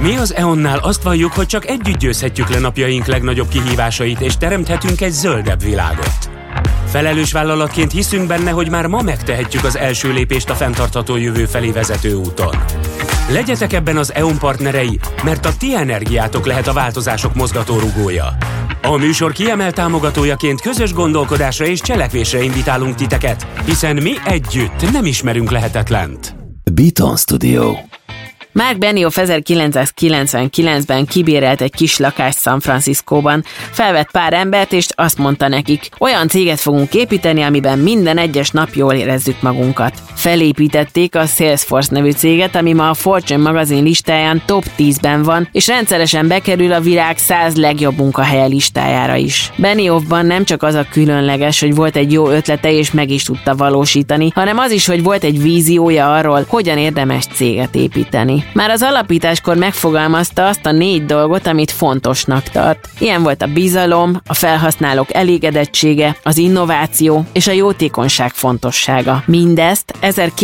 Mi az EON-nál azt valljuk, hogy csak együtt győzhetjük le napjaink legnagyobb kihívásait, és teremthetünk egy zöldebb világot. Felelős vállalatként hiszünk benne, hogy már ma megtehetjük az első lépést a fenntartható jövő felé vezető úton. Legyetek ebben az EON partnerei, mert a ti energiátok lehet a változások mozgatórugója. A műsor kiemelt támogatójaként közös gondolkodásra és cselekvésre invitálunk titeket, hiszen mi együtt nem ismerünk lehetetlent. Beaton Studio. Mark Benioff 1999-ben kibérelt egy kis lakást San Franciscóban, felvett pár embert, és azt mondta nekik, olyan céget fogunk építeni, amiben minden egyes nap jól érezzük magunkat. Felépítették a Salesforce nevű céget, ami ma a Fortune magazin listáján top 10-ben van, és rendszeresen bekerül a világ 100 legjobb munkahelye listájára is. Benioffban nem csak az a különleges, hogy volt egy jó ötlete és meg is tudta valósítani, hanem az is, hogy volt egy víziója arról, hogyan érdemes céget építeni. Már az alapításkor megfogalmazta azt a 4 dolgot, amit fontosnak tart. Ilyen volt a bizalom, a felhasználók elégedettsége, az innováció és a jótékonyság fontossága. Mindezt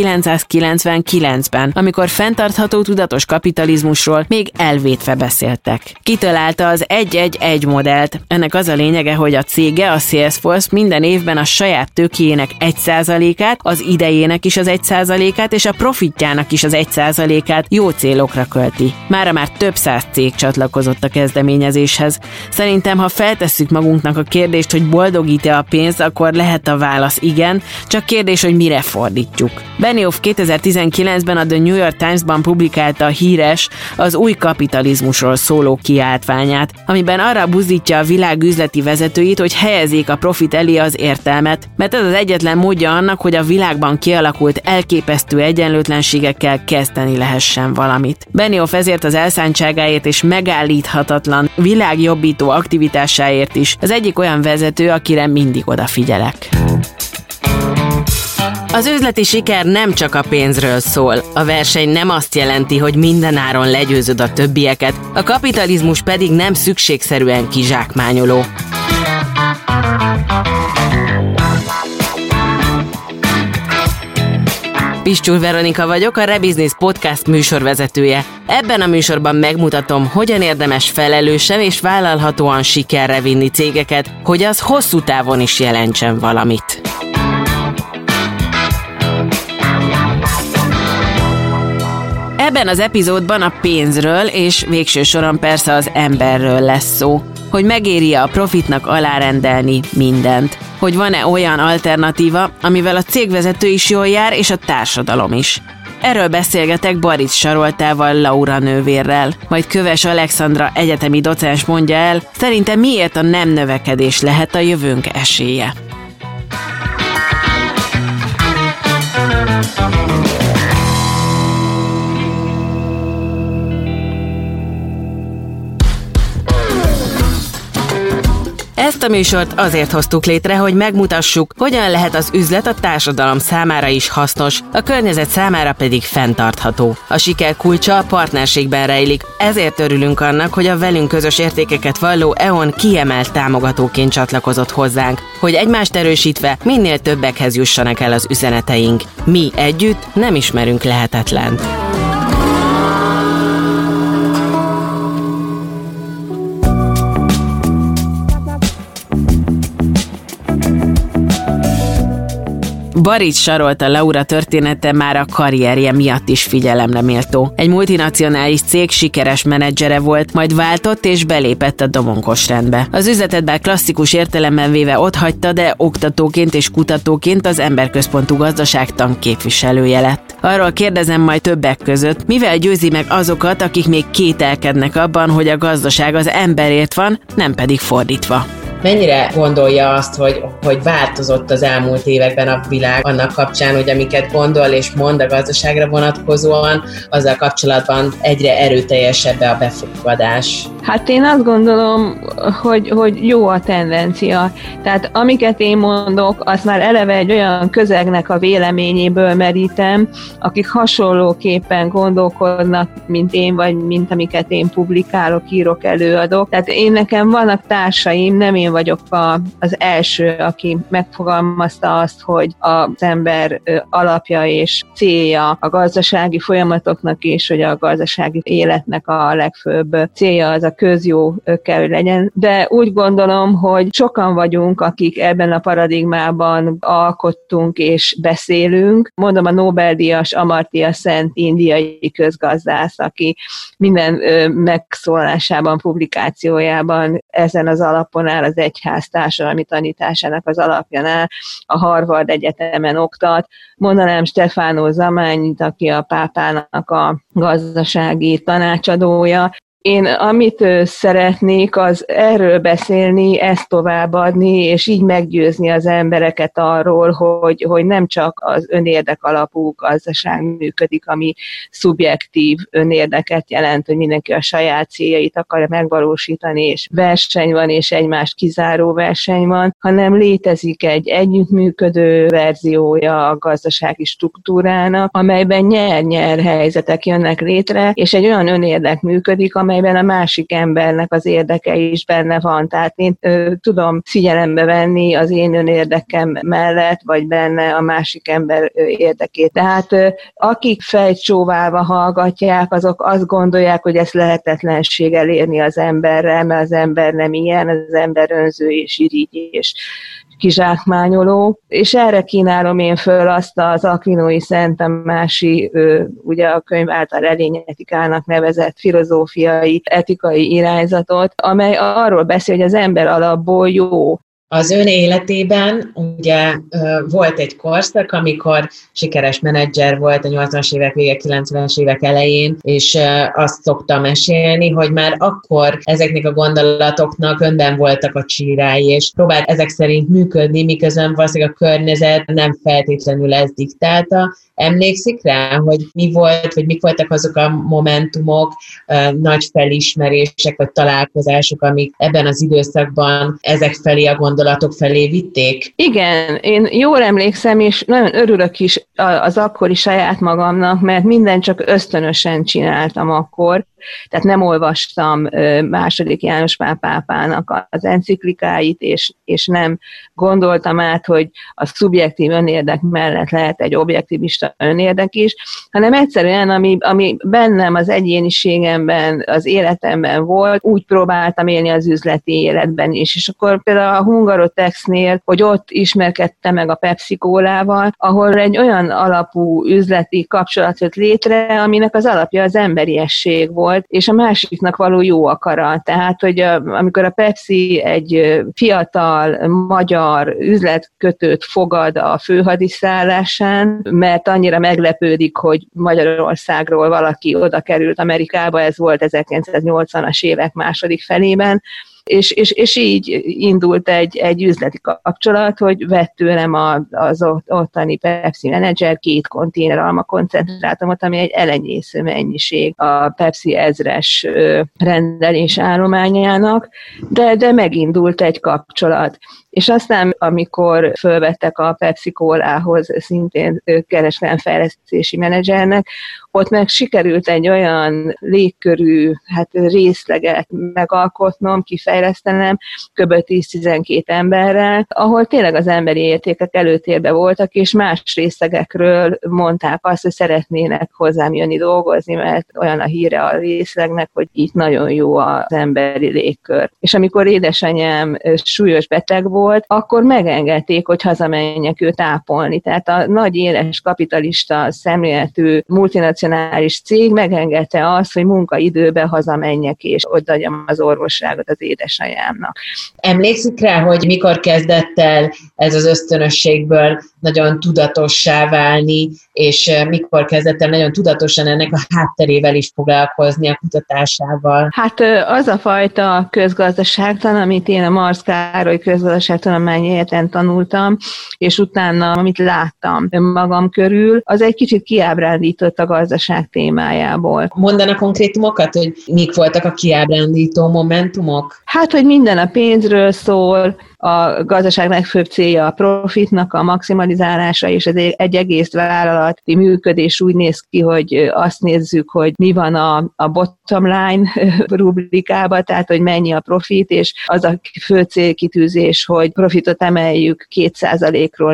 1999-ben, amikor fenntartható tudatos kapitalizmusról még elvétve beszéltek. Kitalálta az 1-1-1 modellt. Ennek az a lényege, hogy a cége, a Salesforce minden évben a saját tőkéjének 1%-át, az idejének is az 1%-át és a profitjának is az 1%-át jó célokra költi. Mára már több 100 cég csatlakozott a kezdeményezéshez. Szerintem, ha feltesszük magunknak a kérdést, hogy boldogít-e a pénz, akkor lehet a válasz igen, csak kérdés, hogy mire fordítjuk. Benioff 2019-ben a The New York Times-ban publikálta a híres, az új kapitalizmusról szóló kiáltványát, amiben arra buzdítja a világ üzleti vezetőit, hogy helyezzék a profit elé az értelmet, mert ez az egyetlen módja annak, hogy a világban kialakult elképesztő egyenlőtlenségekkel kezdeni lehessen valamit. Benioff ezért az elszántságáért és megállíthatatlan világjobbító aktivitásáért is az egyik olyan vezető, akire mindig odafigyelek. Az üzleti siker nem csak a pénzről szól. A verseny nem azt jelenti, hogy mindenáron legyőzöd a többieket, a kapitalizmus pedig nem szükségszerűen kizsákmányoló. Pistyul Veronika vagyok, a Rebusiness Podcast műsorvezetője. Ebben a műsorban megmutatom, hogyan érdemes felelősen és vállalhatóan sikerre vinni cégeket, hogy az hosszú távon is jelentsen valamit. Ebben az epizódban a pénzről és végső soron persze az emberről lesz szó. Hogy megéri a profitnak alárendelni mindent. Hogy van-e olyan alternatíva, amivel a cégvezető is jól jár, és a társadalom is. Erről beszélgetek Barics Saroltával, Laura nővérrel. Majd Köves Alexandra egyetemi docens mondja el, szerintem miért a nem növekedés lehet a jövőnk esélye. Ezt a műsort azért hoztuk létre, hogy megmutassuk, hogyan lehet az üzlet a társadalom számára is hasznos, a környezet számára pedig fenntartható. A siker kulcsa a partnerségben rejlik, ezért örülünk annak, hogy a velünk közös értékeket valló EON kiemelt támogatóként csatlakozott hozzánk, hogy egymást erősítve minél többekhez jussanak el az üzeneteink. Mi együtt nem ismerünk lehetetlent. Barics Sarolta Laura története már a karrierje miatt is figyelemre méltó. Egy multinacionális cég sikeres menedzsere volt, majd váltott és belépett a domonkos rendbe. Az üzletet bár klasszikus értelemben véve otthagyta, de oktatóként és kutatóként az emberközpontú gazdaságtan képviselője lett. Arról kérdezem majd többek között, mivel győzi meg azokat, akik még kételkednek abban, hogy a gazdaság az emberért van, nem pedig fordítva. Mennyire gondolja azt, hogy változott az elmúlt években a világ annak kapcsán, hogy amiket gondol és mond a gazdaságra vonatkozóan, azzal kapcsolatban egyre erőteljesebb a befogadás? Hát én azt gondolom, hogy jó a tendencia. Tehát amiket én mondok, azt már eleve egy olyan közegnek a véleményéből merítem, akik hasonlóképpen gondolkodnak, mint én, vagy mint amiket én publikálok, írok, előadok. Tehát nekem vannak társaim, nem én vagyok az első, aki megfogalmazta azt, hogy az ember alapja és célja a gazdasági folyamatoknak, és hogy a gazdasági életnek a legfőbb célja az a közjó kell, hogy legyen. De úgy gondolom, hogy sokan vagyunk, akik ebben a paradigmában alkottunk és beszélünk. Mondom, a Nobel-díjas Amartya Sen indiai közgazdász, aki minden megszólalásában, publikációjában ezen az alapon áll, az egyház társadalmi tanításának az alapján áll, a Harvard Egyetemen oktat. Mondanám Stefano Zamánit, aki a pápának a gazdasági tanácsadója. Én amit szeretnék, az erről beszélni, ezt továbbadni, és így meggyőzni az embereket arról, hogy nem csak az önérdek alapú gazdaság működik, ami szubjektív önérdeket jelent, hogy mindenki a saját céljait akarja megvalósítani, és verseny van, és egymást kizáró verseny van, hanem létezik egy együttműködő verziója a gazdasági struktúrának, amelyben nyer-nyer helyzetek jönnek létre, és egy olyan önérdek működik, amelyben a másik embernek az érdeke is benne van. Tehát én tudom figyelembe venni az én önérdekem mellett, vagy benne a másik ember érdekét. Tehát akik fejcsóválva hallgatják, azok azt gondolják, hogy ezt lehetetlenség elérni az emberrel, mert az ember nem ilyen, az ember önző és irigy és kizsákmányoló, és erre kínálom én föl azt az Aquinói Szent Tamási, ugye a könyv által elényetikának nevezett filozófiai, etikai irányzatot, amely arról beszél, hogy az ember alapból jó. Az ön életében ugye volt egy korszak, amikor sikeres menedzser volt a 80-as évek vége, 90-es évek elején, és azt szoktam mesélni, hogy már akkor ezeknek a gondolatoknak önben voltak a csírái, és próbált ezek szerint működni, miközben valószínűleg a környezet nem feltétlenül ezt diktálta. Emlékszik rá, hogy mi volt, vagy mik voltak azok a momentumok, nagy felismerések, vagy találkozások, amik ebben az időszakban ezek felé a gondolatok felé vitték? Igen, én jól emlékszem, és nagyon örülök is az akkori saját magamnak, mert mindent csak ösztönösen csináltam akkor. Tehát nem olvastam II. János Pál pápának az enciklikáit, és nem gondoltam át, hogy a szubjektív önérdek mellett lehet egy objektivista önérdek is, hanem egyszerűen, ami bennem az egyéniségemben, az életemben volt, úgy próbáltam élni az üzleti életben is. És akkor például a Hungarotexnél, hogy ott ismerkedtem meg a Pepsi Cólával, ahol egy olyan alapú üzleti kapcsolat jött létre, aminek az alapja az emberiesség volt, és a másiknak való jó akarat. Tehát, hogy amikor a Pepsi egy fiatal magyar üzletkötőt fogad a főhadiszállásán, mert annyira meglepődik, hogy Magyarországról valaki oda került Amerikába, ez volt 1980-as évek második felében, és így indult egy üzleti kapcsolat, hogy vett tőlem az ottani Pepsi menedzser 2 konténer almakoncentrátumot, ami egy elenyésző mennyiség a Pepsi 1000-es rendelés állományának, de megindult egy kapcsolat. És aztán, amikor fölvettek a Pepsi Cólához szintén kereskedelemfejlesztési menedzsernek, ott meg sikerült egy olyan légkörű részleget megalkotnom, kifejlesztenem, kb. 10-12 emberrel, ahol tényleg az emberi értékek előtérbe voltak, és más részlegekről mondták azt, hogy szeretnének hozzám jönni dolgozni, mert olyan a híre a részlegnek, hogy itt nagyon jó az emberi légkör. És amikor édesanyám súlyos beteg volt, akkor megengedték, hogy hazamenjek őt ápolni. Tehát a nagy éles kapitalista szemléletű multinacionális cég megengedte azt, hogy munkaidőben hazamenjek és odaadjam az orvosságot az édesanyámnak. Emlékszik rá, hogy mikor kezdett el ez az ösztönösségből nagyon tudatossá válni, és mikor kezdett el nagyon tudatosan ennek a hátterével is foglalkozni, a kutatásával? Hát az a fajta közgazdaságtan, amit én a Marsz Károly Közgazdaságtudományi Egyetemen tanultam, és utána, amit láttam magam körül, az egy kicsit kiábrándított a gazdaság témájából. Mondanak konkrétumokat, hogy mik voltak a kiábrándító momentumok? Hát, hogy minden a pénzről szól, a gazdaság legfőbb célja a profitnak a maximalizálása, és egy egész vállalati működés úgy néz ki, hogy azt nézzük, hogy mi van a bottom line rubrikában, tehát hogy mennyi a profit, és az a fő célkitűzés, hogy profitot emeljük 2%-ról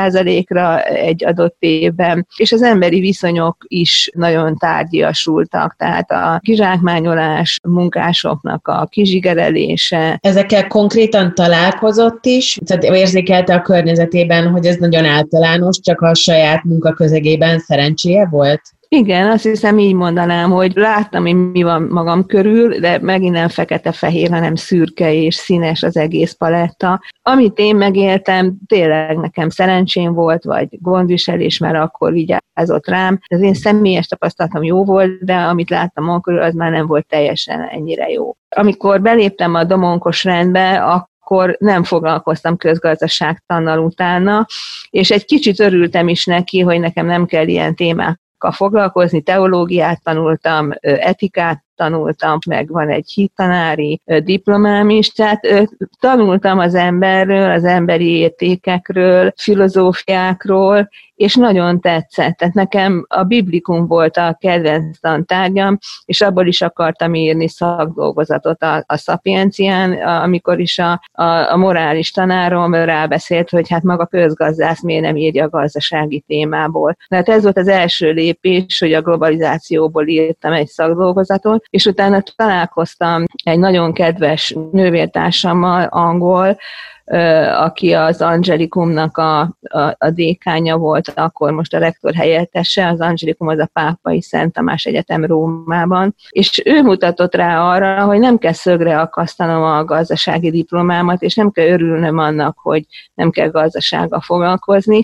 4%-ra egy adott évben, és az emberi viszonyok is nagyon tárgyiasultak, tehát a kizsákmányolás, munkásoknak a kizsigerelése. Ezekkel konkrétan találkozott is, tehát érzékelte a környezetében, hogy ez nagyon általános, csak a saját munkaközegében szerencséje volt? Igen, azt hiszem így mondanám, hogy láttam, hogy mi van magam körül, de megint nem fekete-fehér, hanem szürke és színes az egész paletta. Amit én megéltem, tényleg nekem szerencsém volt, vagy gondviselés, mert akkor vigyázott rám. Az én személyes tapasztalatom jó volt, de amit láttam magam körül, az már nem volt teljesen ennyire jó. Amikor beléptem a domonkos rendbe, akkor nem foglalkoztam közgazdaságtannal utána, és egy kicsit örültem is neki, hogy nekem nem kell ilyen témákkal foglalkozni, teológiát tanultam, etikát tanultam, meg van egy hittanári diplomám is, tehát tanultam az emberről, az emberi értékekről, filozófiákról, és nagyon tetszett. Tehát nekem a biblikum volt a kedvenc tantárgyam, és abból is akartam írni szakdolgozatot a Szapiencián, amikor is a morális tanárom rábeszélt, hogy hát maga közgazdász miért nem írja a gazdasági témából. Tehát ez volt az első lépés, hogy a globalizációból írtam egy szakdolgozatot, és utána találkoztam egy nagyon kedves nővértársammal, angol, aki az Angelikumnak a dékánya volt, akkor most a rektor helyettese, az Angelikum az a Pápai Szent Tamás Egyetem Rómában, és ő mutatott rá arra, hogy nem kell szögre akasztanom a gazdasági diplomámat, és nem kell örülnöm annak, hogy nem kell gazdasággal foglalkozni,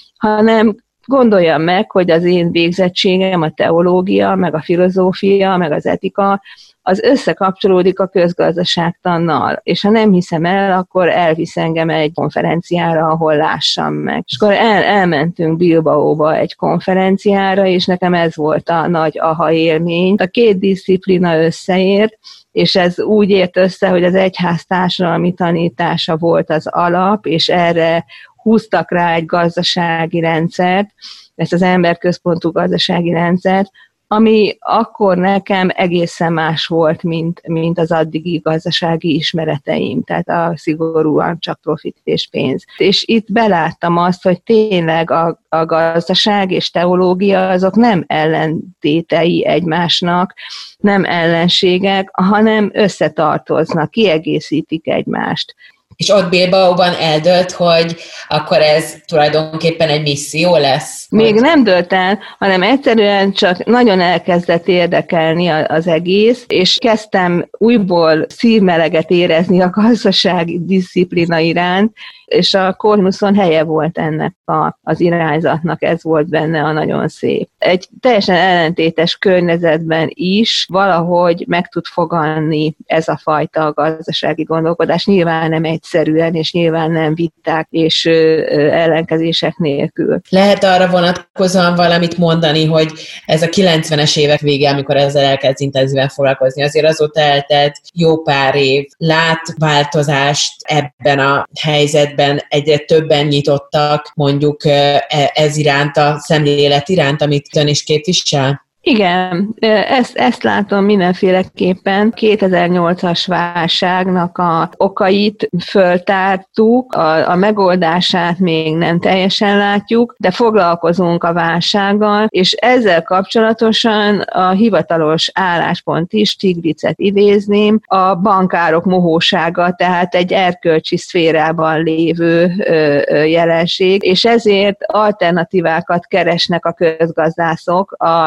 hanem gondoljam meg, hogy az én végzettségem, a teológia, meg a filozófia, meg az etika, az összekapcsolódik a közgazdaságtannal, és ha nem hiszem el, akkor elvisz engem egy konferenciára, ahol lássam meg. És akkor elmentünk Bilbaóba egy konferenciára, és nekem ez volt a nagy aha élmény. A két diszciplina összeért, és ez úgy ért össze, hogy az egyház társadalmi tanítása volt az alap, és erre húztak rá egy gazdasági rendszert, ezt az emberközpontú gazdasági rendszert, ami akkor nekem egészen más volt, mint az addigi gazdasági ismereteim, tehát a szigorúan csak profit és pénz. És itt beláttam azt, hogy tényleg a gazdaság és teológia azok nem ellentétei egymásnak, nem ellenségek, hanem összetartoznak, kiegészítik egymást. És ott Bilbaóban eldőlt, hogy akkor ez tulajdonképpen egy misszió lesz? Még nem dőlt el, hanem egyszerűen csak nagyon elkezdett érdekelni az egész, és kezdtem újból szívmeleget érezni a gazdasági diszciplina iránt, és a Cornuson helye volt ennek az irányzatnak, ez volt benne a nagyon szép. Egy teljesen ellentétes környezetben is valahogy meg tud fogalni ez a fajta gazdasági gondolkodás, nyilván nem egyszerűen, és nyilván nem viták és ellenkezések nélkül. Lehet arra vonatkozóan valamit mondani, hogy ez a 90-es évek vége, amikor ezzel elkezd intenzíven foglalkozni, azért azóta eltelt jó pár év, lát változást ebben a helyzetben, egyre többen nyitottak mondjuk ez iránt, a szemlélet iránt, amit ön is képvisel? Igen, ezt látom mindenféleképpen. 2008-as válságnak a okait föltártuk, a megoldását még nem teljesen látjuk, de foglalkozunk a válsággal, és ezzel kapcsolatosan a hivatalos álláspont is, Stiglitzet idézném, a bankárok mohósága, tehát egy erkölcsi szférában lévő jelenség, és ezért alternatívákat keresnek a közgazdászok a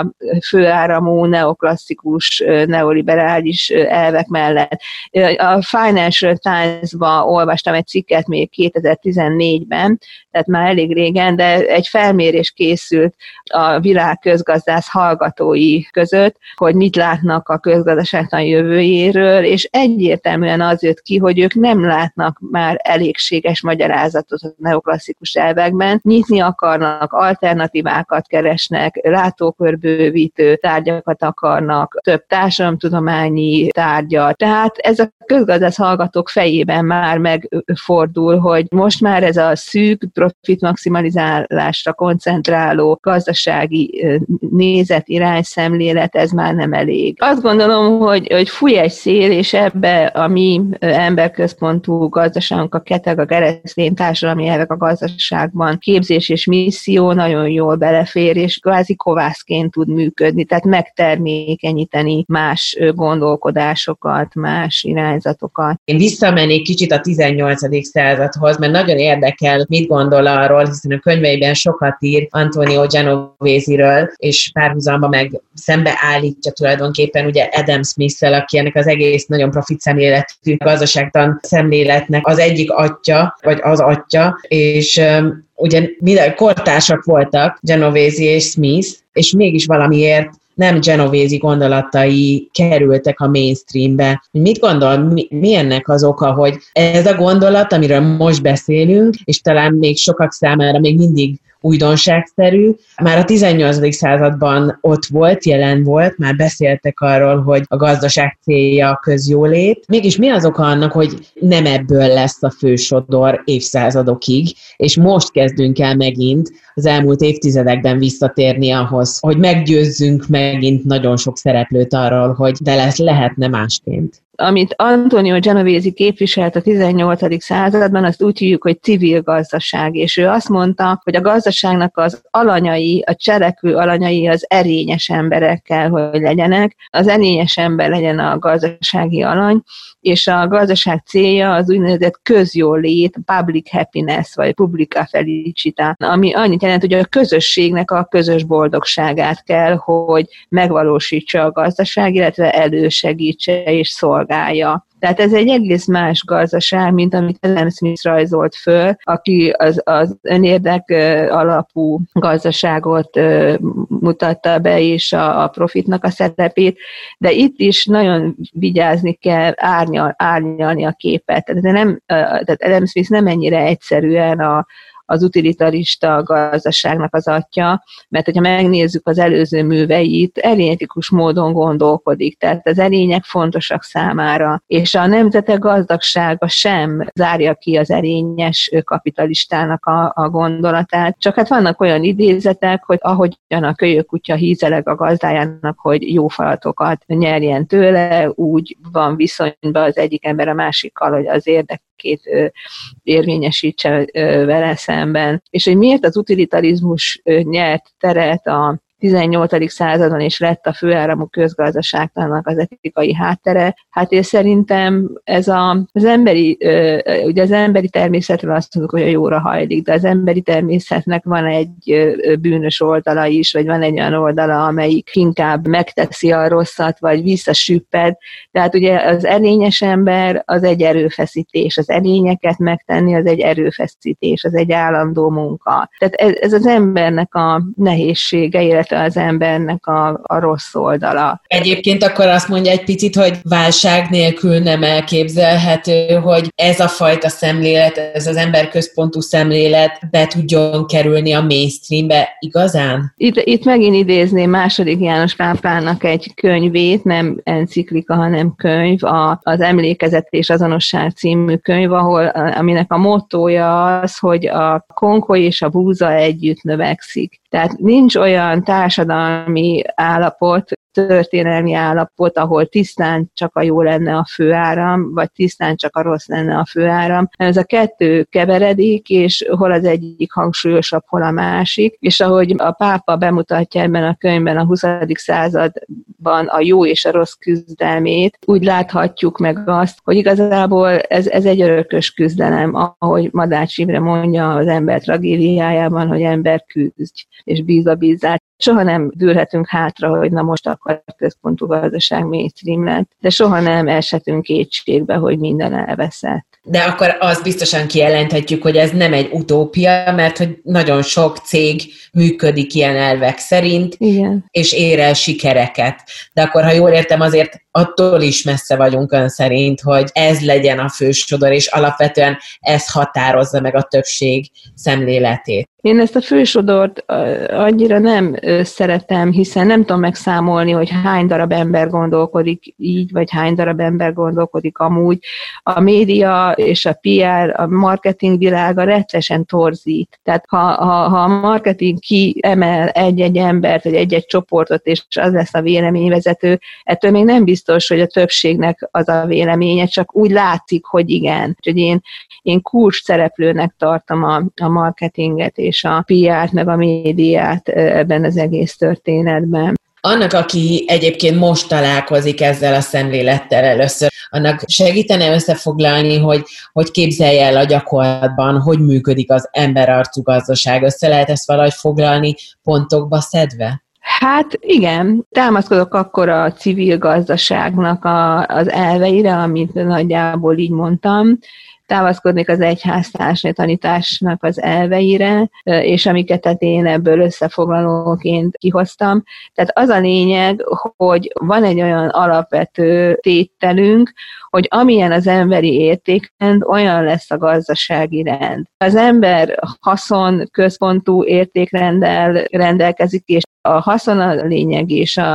főáramú, neoklasszikus, neoliberális elvek mellett. A Financial Times-ban olvastam egy cikket még 2014-ben, tehát már elég régen, de egy felmérés készült a világ közgazdász hallgatói között, hogy mit látnak a közgazdaságtan jövőjéről, és egyértelműen az jött ki, hogy ők nem látnak már elégséges magyarázatot a neoklasszikus elvekben, nyitni akarnak, alternatívákat keresnek, látókörbővítő tárgyakat akarnak, több társadalomtudományi tárgyat. Tehát ez a közgazdász hallgatók fejében már megfordul, hogy most már ez a szűk profit maximalizálásra koncentráló gazdasági nézet, irányszemlélet, ez már nem elég. Azt gondolom, hogy fúj egy szél, és ebbe a mi emberközpontú gazdaságunk, a keteg, a keresztény társadalmi elvek a gazdaságban, képzés és misszió nagyon jól belefér, és kvázi kovászként tud működni, tehát megtermékenyíteni más gondolkodásokat, más irányzatokat. Én visszamennék kicsit a 18. századhoz, mert nagyon érdekel, mit gondol arról, hiszen a könyveiben sokat ír Antonio Genovese-ről, és párhuzamba meg szembeállítja tulajdonképpen ugye Adam Smith-szel, aki ennek az egész nagyon profit szemléletű gazdaságtan szemléletnek az egyik atya, vagy az atya, és ugye minden kortársak voltak, Genovese és Smith, és mégis valamiért nem Genovese gondolatai kerültek a mainstreambe. Mit gondol, mi ennek az oka, hogy ez a gondolat, amiről most beszélünk, és talán még sokak számára még mindig újdonságszerű, már a 18. században ott volt, jelen volt, már beszéltek arról, hogy a gazdaság célja a közjólét. Mégis mi az oka annak, hogy nem ebből lesz a fősodor évszázadokig, és most kezdünk el megint az elmúlt évtizedekben visszatérni ahhoz, hogy meggyőzzünk megint nagyon sok szereplőt arról, hogy de lehetne másként. Amit Antonio Genovese képviselt a 18. században, azt úgy hívjuk, hogy civil gazdaság, és ő azt mondta, hogy a gazdaságnak az alanyai, a cselekvő alanyai az erényes emberek kell, hogy legyenek. Az erényes ember legyen a gazdasági alany, és a gazdaság célja az úgynevezett közjólét, public happiness, vagy publica felicita, ami annyit jelent, hogy a közösségnek a közös boldogságát kell, hogy megvalósítsa a gazdaság, illetve elősegítse és szolgálja. Tehát ez egy egész más gazdaság, mint amit Adam Smith rajzolt föl, aki az önérdek alapú gazdaságot mutatta be, és a profitnak a szerepét, de itt is nagyon vigyázni kell árnyalni a képet. Tehát Adam Smith nem ennyire egyszerűen az utilitarista gazdaságnak az atya, mert hogyha megnézzük az előző műveit, erényetikus módon gondolkodik, tehát az erények fontosak számára, és a nemzetek gazdagsága sem zárja ki az erényes kapitalistának a gondolatát, csak hát vannak olyan idézetek, hogy ahogyan a kölyökutya hízeleg a gazdájának, hogy jó falatokat nyerjen tőle, úgy van viszonyban az egyik ember a másikkal, hogy az érdekét érvényesítse vele szemben. És hogy miért az utilitarizmus nyert teret a 18. századon, és lett a főáramú közgazdaságtannak az etikai háttere. Hát én szerintem ez az emberi, ugye az emberi természetről azt mondjuk, hogy a jóra hajlik, de az emberi természetnek van egy bűnös oldala is, vagy van egy olyan oldala, amelyik inkább megteszi a rosszat, vagy visszasüpped. Tehát ugye az erényes ember az egy erőfeszítés, az erényeket megtenni az egy erőfeszítés, az egy állandó munka. Tehát ez az embernek a nehézsége, illetve az embernek a rossz oldala. Egyébként akkor azt mondja egy picit, hogy válság nélkül nem elképzelhető, hogy ez a fajta szemlélet, ez az emberközpontú szemlélet be tudjon kerülni a mainstreambe igazán? Itt megint idézném II. János Pápának egy könyvét, nem enciklika, hanem könyv, az Emlékezet és azonosság című könyv, aminek a mottója az, hogy a konkoly és a búza együtt növekszik. Tehát nincs olyan társadalmi állapot, történelmi állapot, ahol tisztán csak a jó lenne a főáram, vagy tisztán csak a rossz lenne a főáram. Ez a kettő keveredik, és hol az egyik hangsúlyosabb, hol a másik, és ahogy a pápa bemutatja ebben a könyvben a 20. század a jó és a rossz küzdelmét, úgy láthatjuk meg azt, hogy igazából ez egy örökös küzdelem, ahogy Madács Imre mondja az ember tragédiájában, hogy ember küzdj, és bízzál. Soha nem dőlhetünk hátra, hogy na most akkor a központú gazdaság mainstream lett, de soha nem eshetünk kétségbe, hogy minden elveszett. De akkor azt biztosan kijelenthetjük, hogy ez nem egy utópia, mert hogy nagyon sok cég működik ilyen elvek szerint, igen, és ér el sikereket. De akkor, ha jól értem, azért attól is messze vagyunk ön szerint, hogy ez legyen a fősodor, és alapvetően ez határozza meg a többség szemléletét. Én ezt a fősodort annyira nem szeretem, hiszen nem tudom megszámolni, hogy hány darab ember gondolkodik így, vagy hány darab ember gondolkodik amúgy. A média és a PR, a marketing világa rettenesen torzít. Tehát ha a marketing kiemel egy-egy embert, vagy egy-egy csoportot, és az lesz a véleményvezető, ettől még nem biztos, hogy a többségnek az a véleménye, csak úgy látszik, hogy igen. Úgyhogy én kulcs szereplőnek tartom a marketinget és a PR-t, meg a médiát ebben az egész történetben. Annak, aki egyébként most találkozik ezzel a szemlélettel először, annak segítene összefoglalni, hogy képzelje el a gyakorlatban, hogy működik az emberarcú gazdaság. Össze lehet ezt valahogy foglalni pontokba szedve? Hát igen, támaszkodok akkor a civil gazdaságnak az elveire, amit nagyjából így mondtam, támaszkodnék az egyháztársai tanításnak az elveire, és amiket én ebből összefoglalóként kihoztam. Tehát az a lényeg, hogy van egy olyan alapvető tételünk, hogy amilyen az emberi értékrend, olyan lesz a gazdasági rend. Az ember haszon központú értékrenddel rendelkezik, és a haszon a lényeg,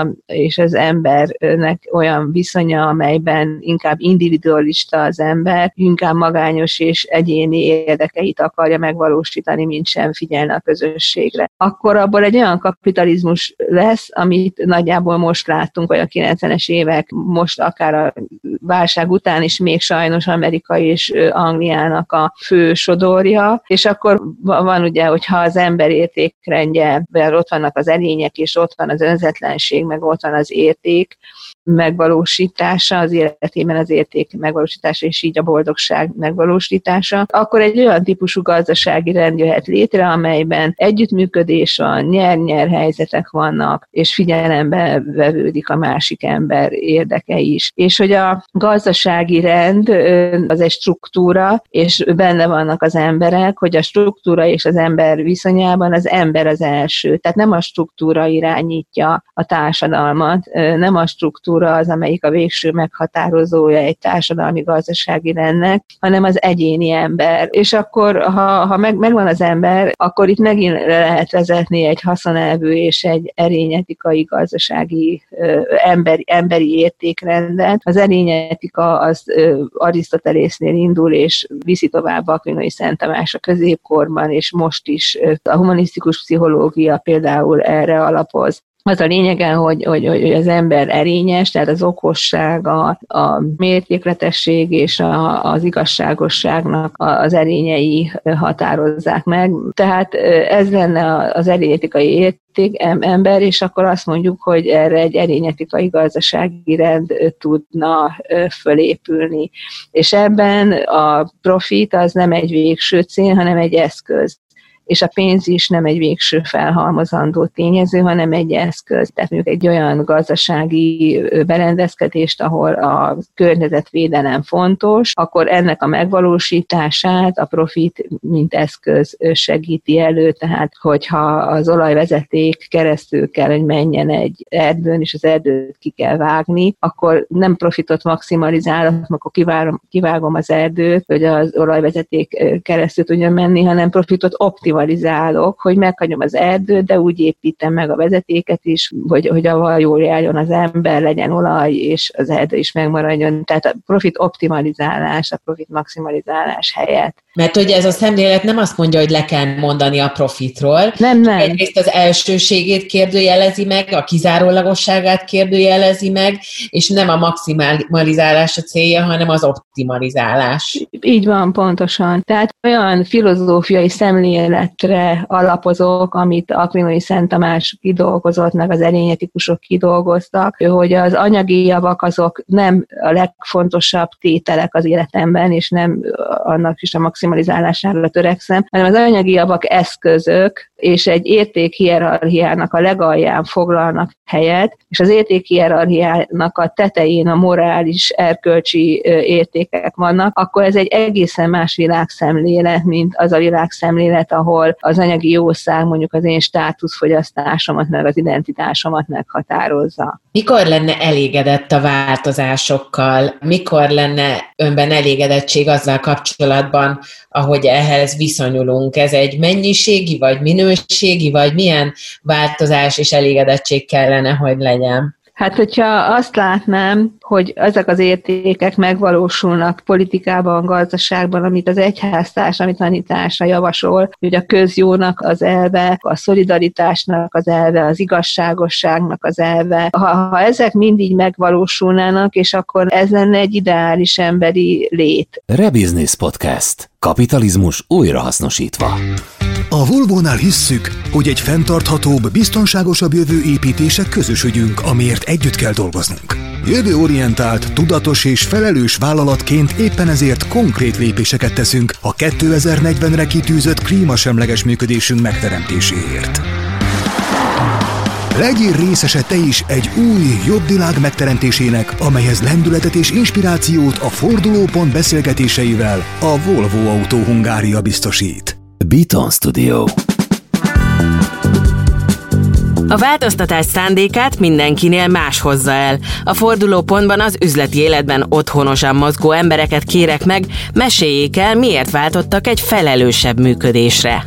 és az embernek olyan viszonya, amelyben inkább individualista az ember, inkább magányos és egyéni érdekeit akarja megvalósítani, mint sem figyelne a közösségre. Akkor abból egy olyan kapitalizmus lesz, amit nagyjából most láttunk, vagy a 90-es évek, most akár a válság után is még sajnos Amerika és Angliának a fő sodorja, és akkor van ugye, hogyha az ember értékrendje, ott vannak az erények, és ott van az önzetlenség, meg ott van az érték megvalósítása, az életében az érték megvalósítása, és így a boldogság megvalósítása, akkor egy olyan típusú gazdasági rend jöhet létre, amelyben együttműködés van, nyer-nyer helyzetek vannak, és figyelembe vevődik a másik ember érdeke is. És hogy a gazdasági rend az egy struktúra, és benne vannak az emberek, hogy a struktúra és az ember viszonyában az ember az első. Tehát nem a struktúra irányítja a társadalmat, nem a struktúra az, amelyik a végső meghatározója egy társadalmi gazdasági rendnek, hanem az egyéni ember. És akkor, ha megvan az ember, akkor itt megint lehet vezetni egy haszonelvű és egy erényetikai gazdasági emberi értékrendet. Az erényetika az Arisztotelésznél indul, és viszi tovább Akvinói Szent Tamás a középkorban, és most is a humanisztikus pszichológia például erre alapoz. Az a lényege, hogy az ember erényes, tehát az okosság, a mértékletesség és az igazságosságnak az erényei határozzák meg. Tehát ez lenne az erényetikai érték ember, és akkor azt mondjuk, hogy erre egy erényetikai gazdasági rend tudna fölépülni. És ebben a profit az nem egy végső cél, hanem egy eszköz. És a pénz is nem egy végső felhalmozandó tényező, hanem egy eszköz. Tehát mondjuk egy olyan gazdasági berendezkedést, ahol a környezetvédelem fontos, akkor ennek a megvalósítását a profit mint eszköz segíti elő, tehát hogyha az olajvezeték keresztül kell, hogy menjen egy erdőn, és az erdőt ki kell vágni, akkor nem profitot maximalizálok, akkor kivágom az erdőt, hogy az olajvezeték keresztül tudjon menni, hanem profitot optimalizálok, hogy meghagyom az erdőt, de úgy építem meg a vezetéket is, hogy avval jól járjon az ember, legyen olaj, és az erdő is megmaradjon. Tehát a profit optimalizálás, a profit maximalizálás helyett Mert ugye ez a szemlélet nem azt mondja, hogy le kell mondani a profitról. Nem. Egyrészt az elsőségét kérdőjelezi meg, a kizárólagosságát kérdőjelezi meg, és nem a maximalizálás a célja, hanem az optimalizálás. Így van, pontosan. Tehát olyan filozófiai szemléletre alapozok, amit Aquinoi Szent Tamás kidolgozott, meg az erényetikusok kidolgoztak, hogy az anyagi javak azok nem a legfontosabb tételek az életemben, és nem annak is a maximalizálására törekszem, hanem az anyagi javak eszközök, és egy értékhierarchiának a legalján foglalnak helyet, és az értékhierarchiának a tetején a morális, erkölcsi értékek vannak, akkor ez egy egészen más világszemlélet, mint az a világszemlélet, ahol az anyagi jószág mondjuk az én státuszfogyasztásomat, meg az identitásomat meghatározza. Mikor lenne elégedett a változásokkal? Mikor lenne önben elégedettség azzal kapcsolatban, ahogy ehhez viszonyulunk? Ez egy mennyiségi, vagy minőségi, vagy milyen változás és elégedettség kellene, hogy legyen? Hát, hogyha azt látnám, hogy ezek az értékek megvalósulnak politikában, gazdaságban, amit az egyháztársadalmi tanításra javasol, hogy a közjónak az elve, a szolidaritásnak az elve, az igazságosságnak az elve. Ha ezek mindig megvalósulnának, és akkor ez lenne egy ideális emberi lét. Rebusiness Podcast. Kapitalizmus újrahasznosítva. A Volvónál hisszük, hogy egy fenntarthatóbb, biztonságosabb jövő építése közös ügyünk, amiért együtt kell dolgoznunk. Jövőorientált, tudatos és felelős vállalatként éppen ezért konkrét lépéseket teszünk a 2040-re kitűzött klímasemleges működésünk megteremtéséért. Legyél részese te is egy új, jobb világ megteremtésének, amelyhez lendületet és inspirációt a fordulópont beszélgetéseivel a Volvo Autó Hungária biztosít. Beaton Studio. A változtatás szándékát mindenkinél más hozza el. A fordulópontban az üzleti életben otthonosan mozgó embereket kérek meg, meséljék el, miért váltottak egy felelősebb működésre.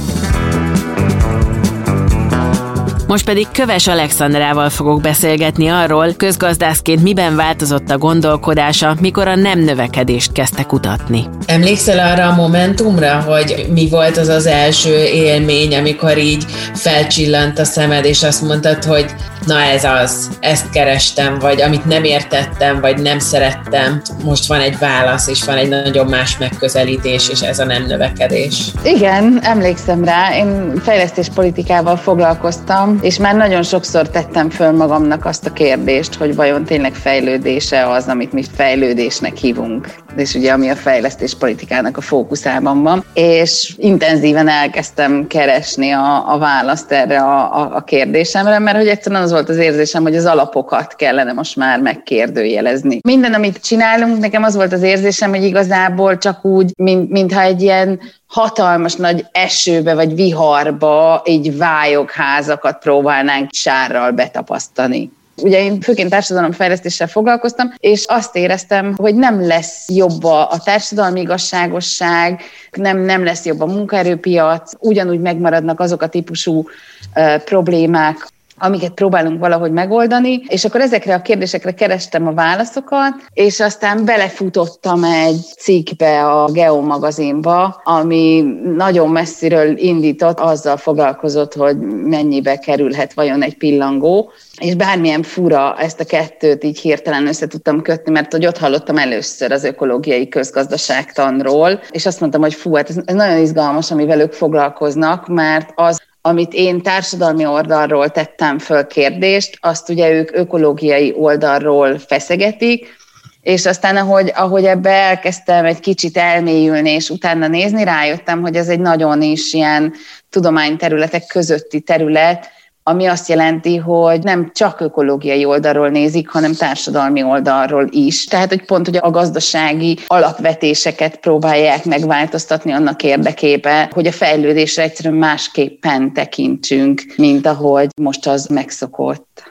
Most pedig Köves Alexandrával fogok beszélgetni arról, közgazdászként miben változott a gondolkodása, mikor a nem növekedést kezdte kutatni. Emlékszel arra a momentumra, hogy mi volt az az első élmény, amikor így felcsillant a szemed, és azt mondtad, hogy na ez az, ezt kerestem, vagy amit nem értettem, vagy nem szerettem, most van egy válasz, és van egy nagyon más megközelítés, és ez a nem növekedés. Igen, emlékszem rá, én fejlesztéspolitikával foglalkoztam, és már nagyon sokszor tettem föl magamnak azt a kérdést, hogy vajon tényleg fejlődése az, amit mi fejlődésnek hívunk, és ugye ami a fejlesztéspolitikának a fókuszában van, és intenzíven elkezdtem keresni a választ erre a kérdésemre, mert hogy egyszerűen az volt az érzésem, hogy az alapokat kellene most már megkérdőjelezni. Minden, amit csinálunk, nekem az volt az érzésem, hogy igazából csak úgy, mintha egy ilyen hatalmas nagy esőbe vagy viharba így vályogházakat próbálnánk sárral betapasztani. Ugye én főként társadalomfejlesztéssel foglalkoztam, és azt éreztem, hogy nem lesz jobb a társadalmi igazságosság, nem lesz jobb a munkaerőpiac, ugyanúgy megmaradnak azok a típusú problémák, amiket próbálunk valahogy megoldani, és akkor ezekre a kérdésekre kerestem a válaszokat, és aztán belefutottam egy cikkbe a Geo magazinba, ami nagyon messziről indított, azzal foglalkozott, hogy mennyibe kerülhet vajon egy pillangó, és bármilyen fura, ezt a kettőt így hirtelen össze tudtam kötni, mert hogy ott hallottam először az ökológiai közgazdaságtanról, és azt mondtam, hogy fú, hát ez nagyon izgalmas, amivel ők foglalkoznak, mert az, amit én társadalmi oldalról tettem föl kérdést, azt ugye ők ökológiai oldalról feszegetik, és aztán ahogy ebbe elkezdtem egy kicsit elmélyülni, és utána nézni, rájöttem, hogy ez egy nagyon is ilyen tudományterületek közötti terület, ami azt jelenti, hogy nem csak ökológiai oldalról nézik, hanem társadalmi oldalról is. Tehát, hogy pont hogy a gazdasági alapvetéseket próbálják megváltoztatni annak érdekében, hogy a fejlődésre egyszerűen másképpen tekintsünk, mint ahogy most az megszokott.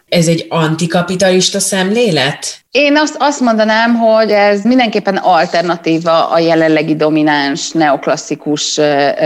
Ez egy antikapitalista szemlélet? Én azt mondanám, hogy ez mindenképpen alternatíva a jelenlegi domináns neoklasszikus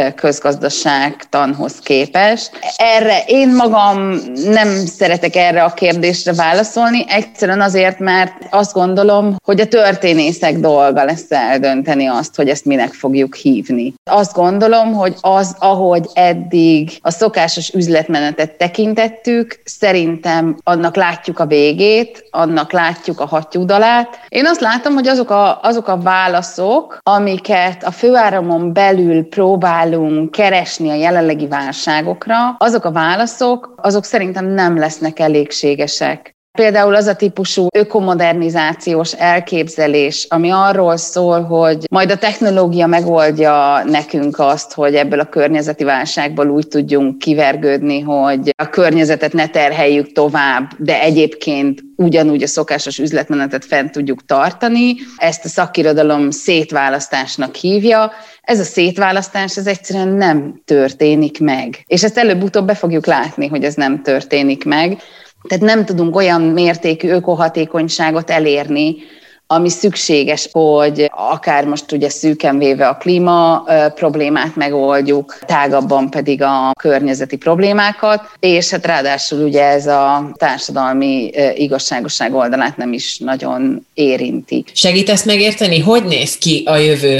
közgazdaságtanhoz képest. Erre én magam nem szeretek erre a kérdésre válaszolni, egyszerűen azért, mert azt gondolom, hogy a történészek dolga lesz eldönteni azt, hogy ezt minek fogjuk hívni. Azt gondolom, hogy az, ahogy eddig a szokásos üzletmenetet tekintettük, szerintem annak látjuk a végét, annak látjuk a hattyúdalát. Én azt látom, hogy azok a válaszok, amiket a főáramon belül próbálunk keresni a jelenlegi válságokra, azok a válaszok, azok szerintem nem lesznek elégségesek. Például az a típusú ökomodernizációs elképzelés, ami arról szól, hogy majd a technológia megoldja nekünk azt, hogy ebből a környezeti válságból úgy tudjunk kivergődni, hogy a környezetet ne terheljük tovább, de egyébként ugyanúgy a szokásos üzletmenetet fent tudjuk tartani. Ezt a szakirodalom szétválasztásnak hívja. Ez a szétválasztás, ez egyszerűen nem történik meg. És ezt előbb-utóbb be fogjuk látni, hogy ez nem történik meg. Tehát nem tudunk olyan mértékű ökohatékonyságot elérni, ami szükséges, hogy akár most ugye szűken véve a klíma problémát megoldjuk, tágabban pedig a környezeti problémákat, és hát ráadásul ugye ez a társadalmi igazságosság oldalát nem is nagyon érinti. Segítesz megérteni, hogy néz ki a jövő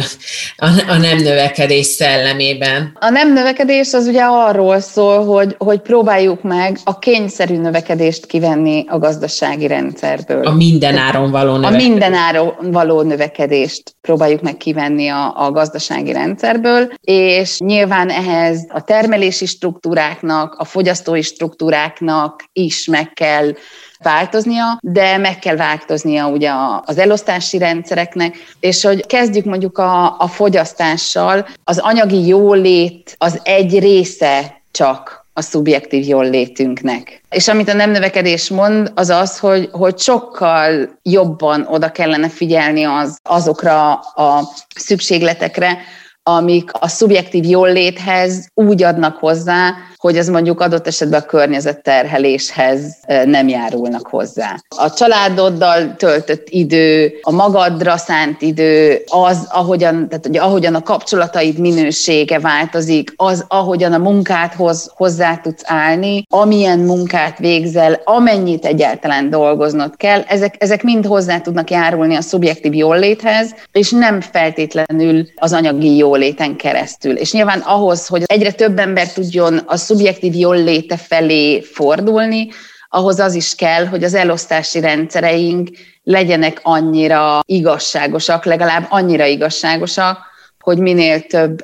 a nem növekedés szellemében? A nem növekedés az ugye arról szól, hogy próbáljuk meg a kényszerű növekedést kivenni a gazdasági rendszerből. A mindenáron való növekedés. A mindenáron való növekedést próbáljuk meg kivenni a gazdasági rendszerből, és nyilván ehhez a termelési struktúráknak, a fogyasztói struktúráknak is meg kell változnia, de meg kell változnia ugye az elosztási rendszereknek, és hogy kezdjük mondjuk a fogyasztással, az anyagi jólét az egy része csak a szubjektív jóllétünknek. És amit a nem növekedés mond, az az, hogy sokkal jobban oda kellene figyelni azokra a szükségletekre, amik a szubjektív jólléthez úgy adnak hozzá, hogy ez mondjuk adott esetben a környezetterheléshez nem járulnak hozzá. A családoddal töltött idő, a magadra szánt idő, az, ahogyan a kapcsolataid minősége változik, az, ahogyan a munkádhoz hozzá tudsz állni, amilyen munkát végzel, amennyit egyáltalán dolgoznod kell, ezek mind hozzá tudnak járulni a szubjektív jólléthez, és nem feltétlenül az anyagi jóléten keresztül. És nyilván ahhoz, hogy egyre több ember tudjon a szubjektív jólléte felé fordulni, ahhoz az is kell, hogy az elosztási rendszereink legyenek annyira igazságosak, legalább annyira igazságosak, hogy minél több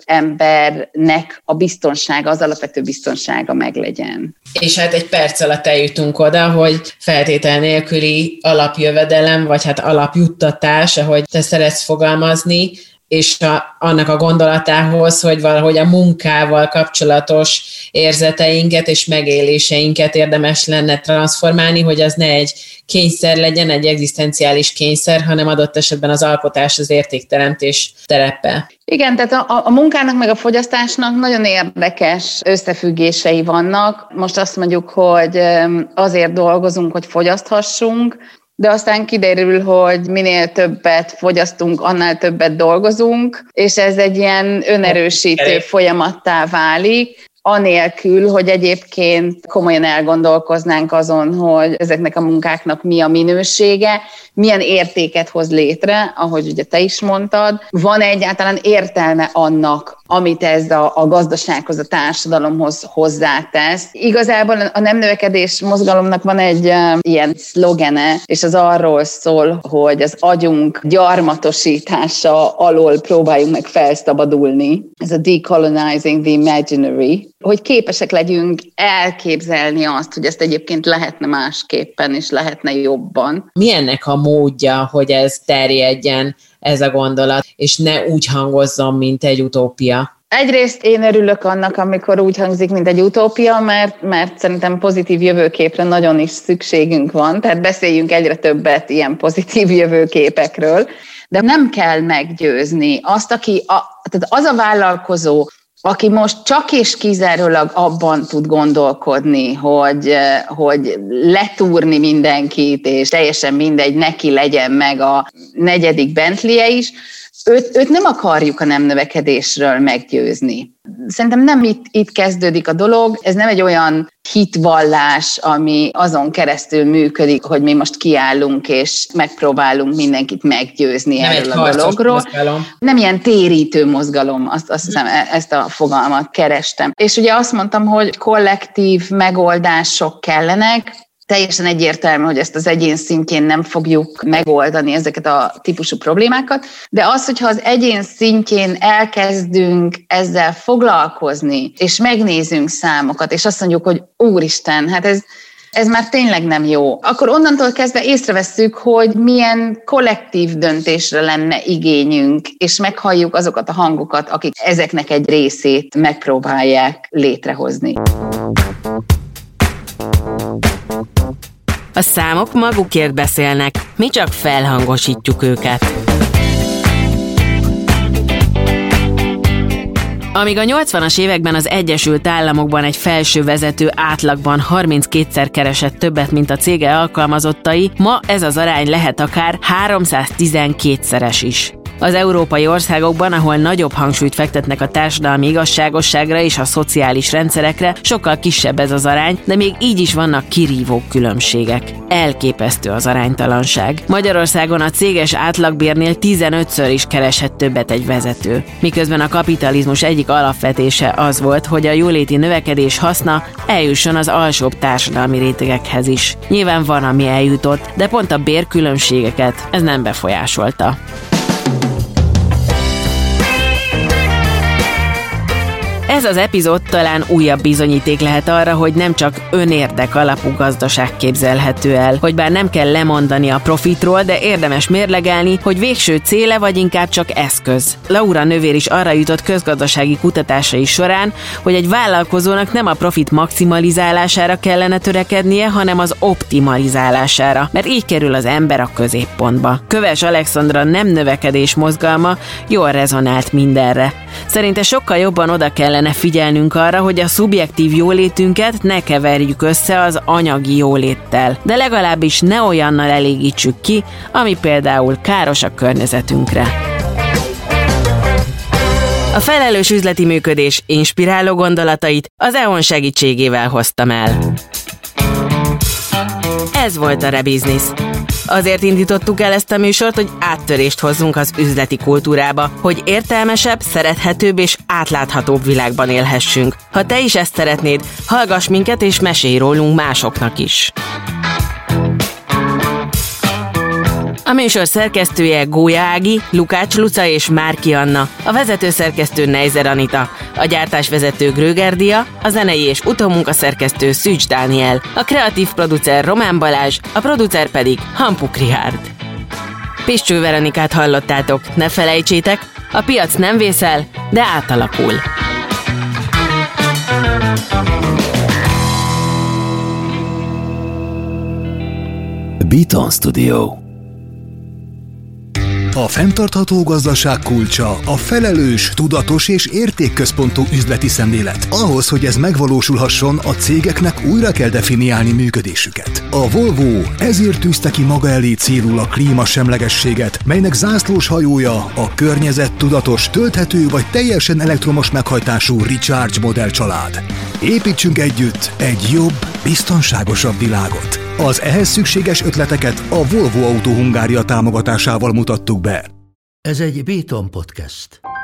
embernek a biztonsága, az alapvető biztonsága meglegyen. És hát egy perc alatt eljutunk oda, hogy feltétel nélküli alapjövedelem, vagy hát alapjuttatás, ahogy te szeretsz fogalmazni, és annak a gondolatához, hogy valahogy a munkával kapcsolatos érzeteinket és megéléseinket érdemes lenne transformálni, hogy az ne egy kényszer legyen, egy egzisztenciális kényszer, hanem adott esetben az alkotás, az értékteremtés terepe. Igen, tehát a munkának meg a fogyasztásnak nagyon érdekes összefüggései vannak. Most azt mondjuk, hogy azért dolgozunk, hogy fogyaszthassunk, de aztán kiderül, hogy minél többet fogyasztunk, annál többet dolgozunk, és ez egy ilyen önerősítő folyamattá válik, anélkül, hogy egyébként komolyan elgondolkoznánk azon, hogy ezeknek a munkáknak mi a minősége, milyen értéket hoz létre, ahogy ugye te is mondtad. Van egyáltalán értelme annak, amit ez a gazdasághoz, a társadalomhoz hozzátesz. Igazából a nem növekedés mozgalomnak van egy ilyen szlogene, és az arról szól, hogy az agyunk gyarmatosítása alól próbáljunk meg felszabadulni. Ez a decolonizing the imaginary, hogy képesek legyünk elképzelni azt, hogy ezt egyébként lehetne másképpen, és lehetne jobban. Mi ennek a módja, hogy ez terjedjen, ez a gondolat, és ne úgy hangozzon, mint egy utópia? Egyrészt én örülök annak, amikor úgy hangzik, mint egy utópia, mert szerintem pozitív jövőképre nagyon is szükségünk van, tehát beszéljünk egyre többet ilyen pozitív jövőképekről, de nem kell meggyőzni azt, tehát az a vállalkozó, aki most csak és kizárólag abban tud gondolkodni, hogy letúrni mindenkit, és teljesen mindegy, neki legyen meg a 4. Bentley-je is, őt nem akarjuk a nem növekedésről meggyőzni. Szerintem nem itt kezdődik a dolog, ez nem egy olyan hitvallás, ami azon keresztül működik, hogy mi most kiállunk és megpróbálunk mindenkit meggyőzni nem erről a dologról. Mozgalom. Nem ilyen térítő mozgalom, azt hiszem, ezt a fogalmat kerestem. És ugye azt mondtam, hogy kollektív megoldások kellenek, teljesen egyértelmű, hogy ezt az egyén szintjén nem fogjuk megoldani ezeket a típusú problémákat, de az, hogyha az egyén szintjén elkezdünk ezzel foglalkozni, és megnézünk számokat, és azt mondjuk, hogy úristen, hát ez már tényleg nem jó, akkor onnantól kezdve észrevesszük, hogy milyen kollektív döntésre lenne igényünk, és meghalljuk azokat a hangokat, akik ezeknek egy részét megpróbálják létrehozni. A számok magukért beszélnek, mi csak felhangosítjuk őket. Amíg a 80-as években az Egyesült Államokban egy felső vezető átlagban 32-szer keresett többet, mint a cége alkalmazottai, ma ez az arány lehet akár 312-szeres is. Az európai országokban, ahol nagyobb hangsúlyt fektetnek a társadalmi igazságosságra és a szociális rendszerekre, sokkal kisebb ez az arány, de még így is vannak kirívó különbségek. Elképesztő az aránytalanság. Magyarországon a céges átlagbérnél 15-ször is keresett többet egy vezető. Miközben a kapitalizmus egyik alapvetése az volt, hogy a jóléti növekedés haszna eljusson az alsóbb társadalmi rétegekhez is. Nyilván van, ami eljutott, de pont a bérkülönbségeket ez nem befolyásolta. Ez az epizód talán újabb bizonyíték lehet arra, hogy nem csak önérdek alapú gazdaság képzelhető el, hogy bár nem kell lemondani a profitról, de érdemes mérlegelni, hogy végső céle vagy inkább csak eszköz. Laura nővér is arra jutott közgazdasági kutatásai során, hogy egy vállalkozónak nem a profit maximalizálására kellene törekednie, hanem az optimalizálására, mert így kerül az ember a középpontba. Köves Alexandra nem növekedés mozgalma jól rezonált mindenre. Szerinte sokkal jobban oda kellene figyelnünk arra, hogy a szubjektív jólétünket ne keverjük össze az anyagi jóléttel, de legalábbis ne olyannal elégítsük ki, ami például káros a környezetünkre. A felelős üzleti működés inspiráló gondolatait az EON segítségével hoztam el. Ez volt a Rebusiness. Azért indítottuk el ezt a műsort, hogy áttörést hozzunk az üzleti kultúrába, hogy értelmesebb, szerethetőbb és átláthatóbb világban élhessünk. Ha te is ezt szeretnéd, hallgass minket és mesélj rólunk másoknak is. A műsor szerkesztője Gólya Ági, Lukács Luca és Márki Anna, a vezetőszerkesztő Neizer Anita, a gyártásvezető Gröger Dia, a zenei és utómunkaszerkesztő Szűcs Dániel, a kreatív producer Román Balázs, a producer pedig Hampuk Richárd. Piscső Veronikát hallottátok, ne felejtsétek, a piac nem vészel, de átalakul. Beaton Studio. A fenntartható gazdaság kulcsa a felelős, tudatos és értékközpontú üzleti szemlélet. Ahhoz, hogy ez megvalósulhasson, a cégeknek újra kell definiálni működésüket. A Volvo ezért tűzte ki maga elé célul a klímasemlegességet, melynek zászlós hajója a környezettudatos, tölthető vagy teljesen elektromos meghajtású Recharge modellcsalád. Építsünk együtt egy jobb, biztonságosabb világot. Az ehhez szükséges ötleteket a Volvo Autó Hungária támogatásával mutattuk be. Ez egy Beaton Podcast.